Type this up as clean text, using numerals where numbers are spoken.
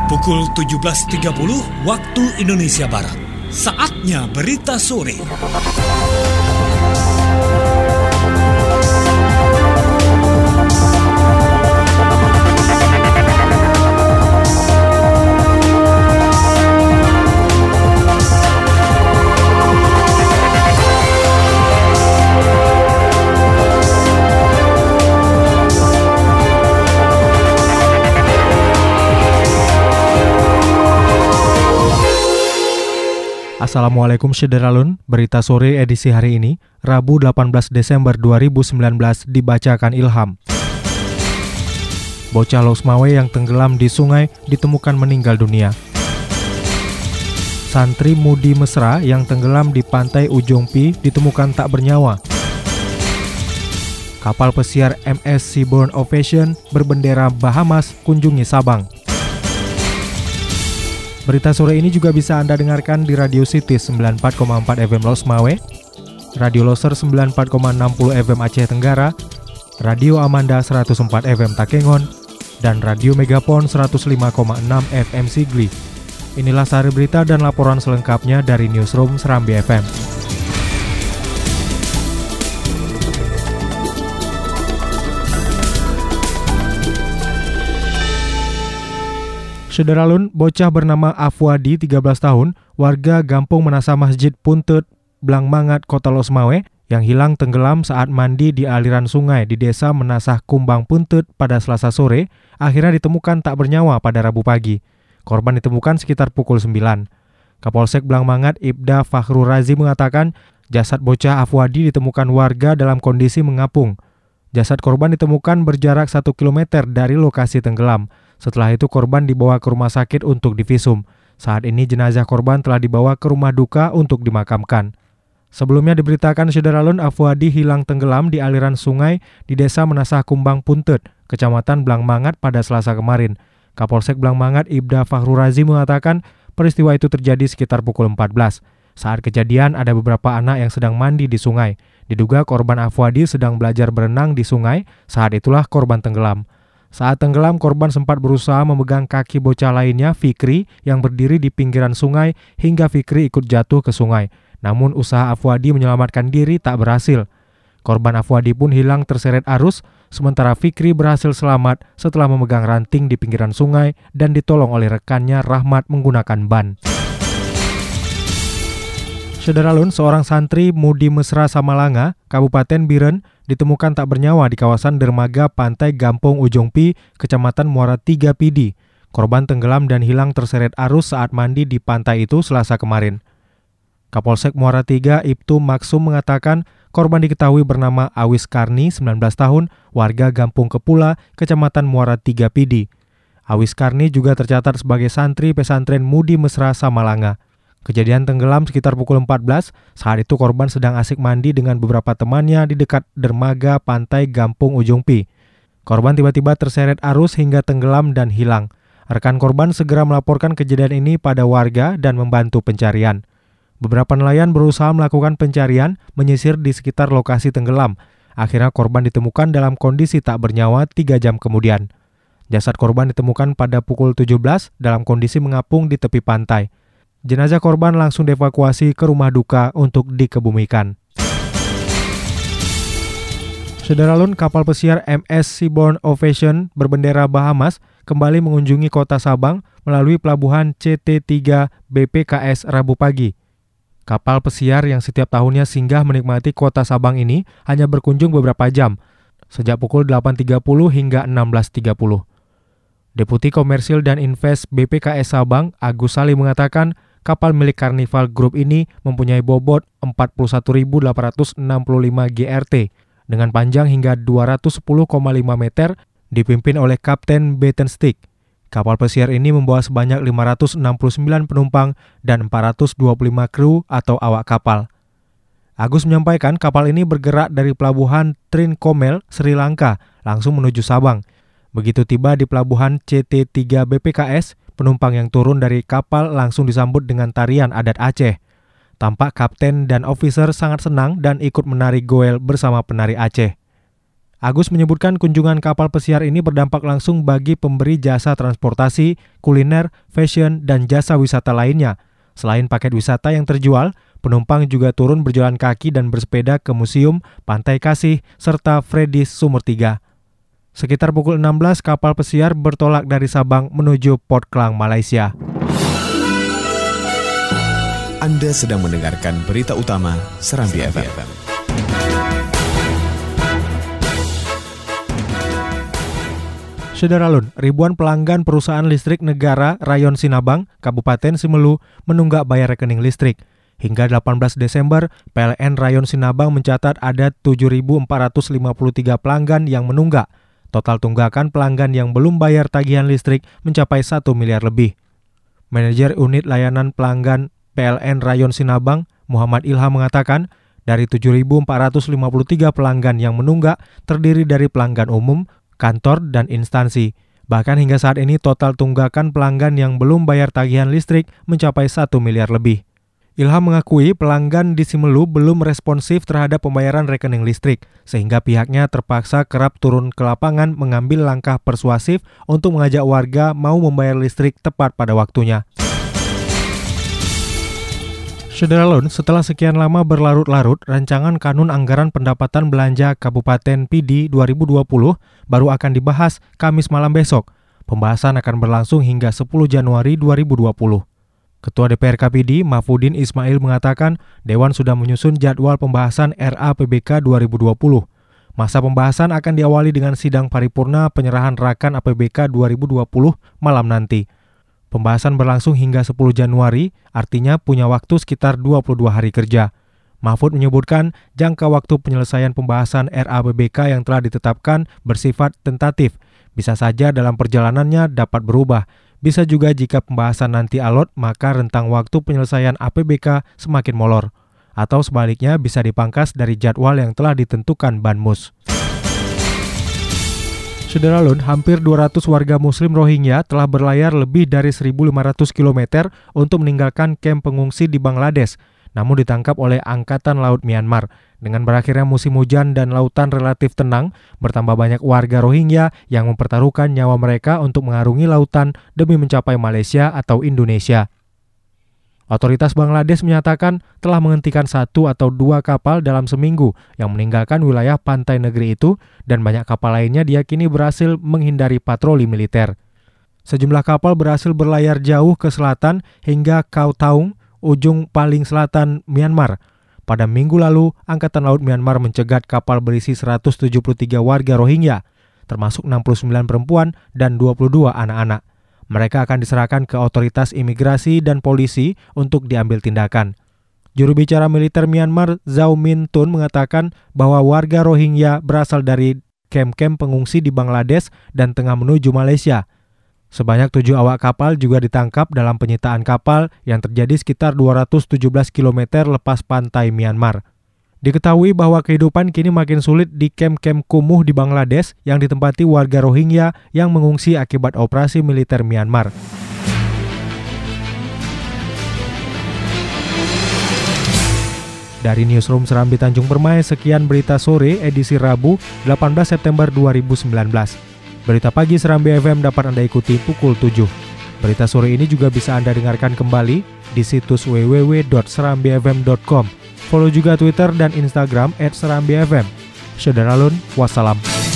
Pukul 17.30 waktu Indonesia Barat. Saatnya berita sore. Assalamualaikum Syederalun, berita sore edisi hari ini, Rabu 18 Desember 2019 dibacakan Ilham. Bocah Losmawe yang tenggelam di sungai ditemukan meninggal dunia. Santri Mudi Mesra yang tenggelam di pantai Ujung Pi ditemukan tak bernyawa. Kapal pesiar MS Seabourn Ovation berbendera Bahamas kunjungi Sabang. Berita sore ini juga bisa Anda dengarkan di Radio City 94,4 FM Losmawe, Radio Loser 94,60 FM Aceh Tenggara, Radio Amanda 104 FM Takengon, dan Radio Megapon 105,6 FM Sigli. Inilah sari berita dan laporan selengkapnya dari Newsroom Serambi FM. Syederalun, bocah bernama Afwadi, 13 tahun, warga Gampung Menasa Masjid Puntet, Blangmangat, Kota Losmawe, yang hilang tenggelam saat mandi di aliran sungai di desa Menasah Kumbang Puntet pada Selasa sore, akhirnya ditemukan tak bernyawa pada Rabu pagi. Korban ditemukan sekitar pukul 9. Kapolsek Blangmangat Ibda Fakhrul Razi mengatakan, jasad bocah Afwadi ditemukan warga dalam kondisi mengapung. Jasad korban ditemukan berjarak 1 km dari lokasi tenggelam. Setelah itu korban dibawa ke rumah sakit untuk divisum. Saat ini jenazah korban telah dibawa ke rumah duka untuk dimakamkan. Sebelumnya diberitakan Syederalun, Afwadi hilang tenggelam di aliran sungai di desa Menasah Kumbang Puntet, Kecamatan Blangmangat pada Selasa kemarin. Kapolsek Blangmangat Ibda Fakhrul Razi mengatakan peristiwa itu terjadi sekitar pukul 14. Saat kejadian ada beberapa anak yang sedang mandi di sungai. Diduga korban Afwadi sedang belajar berenang di sungai, saat itulah korban tenggelam. Saat tenggelam, korban sempat berusaha memegang kaki bocah lainnya, Fikri, yang berdiri di pinggiran sungai hingga Fikri ikut jatuh ke sungai. Namun usaha Afwadi menyelamatkan diri tak berhasil. Korban Afwadi pun hilang terseret arus, sementara Fikri berhasil selamat setelah memegang ranting di pinggiran sungai dan ditolong oleh rekannya Rahmat menggunakan ban. Syederalun, seorang santri Mudi Mesra Samalanga, Kabupaten Biren, ditemukan tak bernyawa di kawasan dermaga Pantai Gampung Ujung Pi, Kecamatan Muara 3 Pidi. Korban tenggelam dan hilang terseret arus saat mandi di pantai itu Selasa kemarin. Kapolsek Muara 3 Ibtu Maksum mengatakan korban diketahui bernama Awis Karni, 19 tahun, warga Gampung Kepula, Kecamatan Muara 3 Pidi. Awis Karni juga tercatat sebagai santri pesantren Mudi Mesra Samalanga. Kejadian tenggelam sekitar pukul 14, saat itu korban sedang asik mandi dengan beberapa temannya di dekat dermaga Pantai Gampung Ujung Pi. Korban tiba-tiba terseret arus hingga tenggelam dan hilang. Rekan korban segera melaporkan kejadian ini pada warga dan membantu pencarian. Beberapa nelayan berusaha melakukan pencarian menyisir di sekitar lokasi tenggelam. Akhirnya korban ditemukan dalam kondisi tak bernyawa 3 jam kemudian. Jasad korban ditemukan pada pukul 17 dalam kondisi mengapung di tepi pantai. Jenazah korban langsung dievakuasi ke rumah duka untuk dikebumikan. Syederalun, kapal pesiar MS Seabourn Ovation berbendera Bahamas kembali mengunjungi kota Sabang melalui pelabuhan CT3 BPKS Rabu pagi. Kapal pesiar yang setiap tahunnya singgah menikmati kota Sabang ini hanya berkunjung beberapa jam, sejak pukul 8.30 hingga 16.30. Deputi Komersil dan Invest BPKS Sabang, Agus Sali mengatakan, kapal milik Carnival Group ini mempunyai bobot 41.865 GRT dengan panjang hingga 210,5 meter, dipimpin oleh Kapten Bettenstick. Kapal pesiar ini membawa sebanyak 569 penumpang dan 425 kru atau awak kapal. Agus menyampaikan kapal ini bergerak dari pelabuhan Trincomalee, Sri Lanka, langsung menuju Sabang. Begitu tiba di pelabuhan CT3 BPKS, penumpang yang turun dari kapal langsung disambut dengan tarian adat Aceh. Tampak kapten dan officer sangat senang dan ikut menari goel bersama penari Aceh. Agus menyebutkan kunjungan kapal pesiar ini berdampak langsung bagi pemberi jasa transportasi, kuliner, fashion, dan jasa wisata lainnya. Selain paket wisata yang terjual, penumpang juga turun berjalan kaki dan bersepeda ke museum, Pantai Kasih, serta Freddy's Sumur 3. Sekitar pukul 16, kapal pesiar bertolak dari Sabang menuju Port Klang, Malaysia. Anda sedang mendengarkan berita utama Serambi FM. Saudara Lun, ribuan pelanggan perusahaan listrik negara Rayon Sinabang, Kabupaten Simelu menunggak bayar rekening listrik. Hingga 18 Desember, PLN Rayon Sinabang mencatat ada 7.453 pelanggan yang menunggak. Total tunggakan pelanggan yang belum bayar tagihan listrik mencapai 1 miliar lebih. Manajer Unit Layanan Pelanggan PLN Rayon Sinabang, Muhammad Ilham mengatakan, dari 7.453 pelanggan yang menunggak terdiri dari pelanggan umum, kantor, dan instansi. Bahkan hingga saat ini total tunggakan pelanggan yang belum bayar tagihan listrik mencapai 1 miliar lebih. Ilham mengakui pelanggan di Simelu belum responsif terhadap pembayaran rekening listrik, sehingga pihaknya terpaksa kerap turun ke lapangan mengambil langkah persuasif untuk mengajak warga mau membayar listrik tepat pada waktunya. Saudara Lun, setelah sekian lama berlarut-larut, rancangan Kanun Anggaran Pendapatan Belanja Kabupaten Pidi 2020 baru akan dibahas Kamis malam besok. Pembahasan akan berlangsung hingga 10 Januari 2020. Ketua DPRK Pidi, Mahfudin Ismail mengatakan Dewan sudah menyusun jadwal pembahasan RAPBK 2020. Masa pembahasan akan diawali dengan sidang paripurna penyerahan rakan APBK 2020 malam nanti. Pembahasan berlangsung hingga 10 Januari, artinya punya waktu sekitar 22 hari kerja. Mahfud menyebutkan jangka waktu penyelesaian pembahasan RAPBK yang telah ditetapkan bersifat tentatif. Bisa saja dalam perjalanannya dapat berubah. Bisa juga jika pembahasan nanti alot, maka rentang waktu penyelesaian APBK semakin molor. Atau sebaliknya bisa dipangkas dari jadwal yang telah ditentukan Banmus. Saudara Lun, hampir 200 warga muslim Rohingya telah berlayar lebih dari 1.500 km untuk meninggalkan kamp pengungsi di Bangladesh, namun ditangkap oleh Angkatan Laut Myanmar. Dengan berakhirnya musim hujan dan lautan relatif tenang, bertambah banyak warga Rohingya yang mempertaruhkan nyawa mereka untuk mengarungi lautan demi mencapai Malaysia atau Indonesia. Otoritas Bangladesh menyatakan telah menghentikan 1 atau 2 kapal dalam seminggu yang meninggalkan wilayah pantai negeri itu dan banyak kapal lainnya diyakini berhasil menghindari patroli militer. Sejumlah kapal berhasil berlayar jauh ke selatan hingga Koh Taung, ujung paling selatan Myanmar. Pada minggu lalu, Angkatan Laut Myanmar mencegat kapal berisi 173 warga Rohingya, termasuk 69 perempuan dan 22 anak-anak. Mereka akan diserahkan ke otoritas imigrasi dan polisi untuk diambil tindakan. Juru bicara militer Myanmar, Zhao Min Tun, mengatakan bahwa warga Rohingya berasal dari kamp-kamp pengungsi di Bangladesh dan tengah menuju Malaysia. Sebanyak 7 awak kapal juga ditangkap dalam penyitaan kapal yang terjadi sekitar 217 km lepas pantai Myanmar. Diketahui bahwa kehidupan kini makin sulit di kamp-kamp kumuh di Bangladesh yang ditempati warga Rohingya yang mengungsi akibat operasi militer Myanmar. Dari Newsroom Serambi Tanjung Permai, sekian berita sore edisi Rabu 18 September 2019. Berita pagi Serambi FM dapat Anda ikuti pukul 7. Berita sore ini juga bisa Anda dengarkan kembali di situs www.serambifm.com. Follow juga Twitter dan Instagram @serambifm. Saudara Lun, wassalam.